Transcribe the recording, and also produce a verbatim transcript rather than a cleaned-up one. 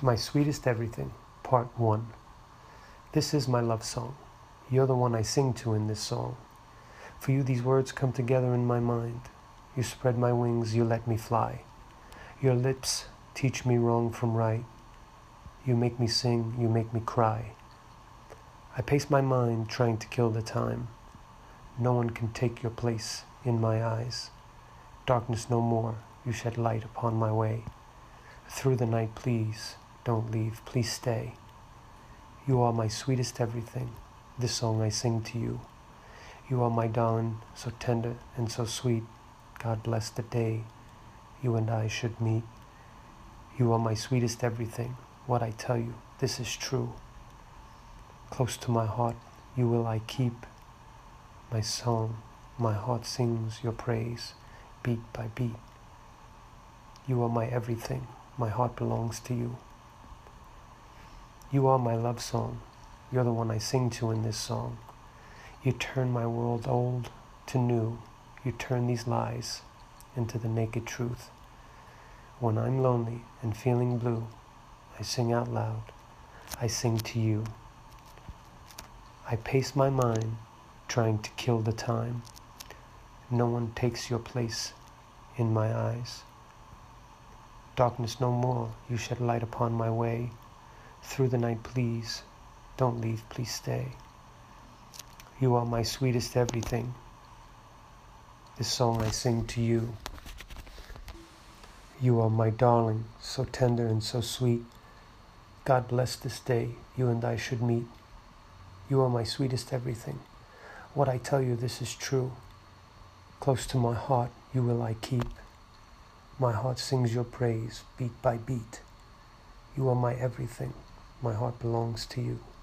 My Sweetest Everything, Part one. This is my love song. You're the one I sing to in this song. For you these words come together in my mind. You spread my wings, you let me fly. Your lips teach me wrong from right. You make me sing, you make me cry. I pace my mind trying to kill the time. No one can take your place in my eyes. Darkness no more, you shed light upon my way. Through the night please, don't leave, please stay. You are my sweetest everything, this song I sing to you. You are my darling, so tender and so sweet. God bless the day you and I should meet. You are my sweetest everything, what I tell you, this is true. Close to my heart, you will I keep. My song, my heart sings your praise, beat by beat. You are my everything, my heart belongs to you. You are my love song, you're the one I sing to in this song. You turn my world old to new, you turn these lies into the naked truth. When I'm lonely and feeling blue, I sing out loud, I sing to you. I pace my mind, trying to kill the time. No one takes your place in my eyes. Darkness no more, you shed light upon my way. Through the night please, don't leave, please stay. You are my sweetest everything, this song I sing to you. You are my darling, so tender and so sweet. God bless this day you and I should meet. You are my sweetest everything, what I tell you this is true. Close to my heart you will I keep. My heart sings your praise beat by beat. You are my everything, my heart belongs to you.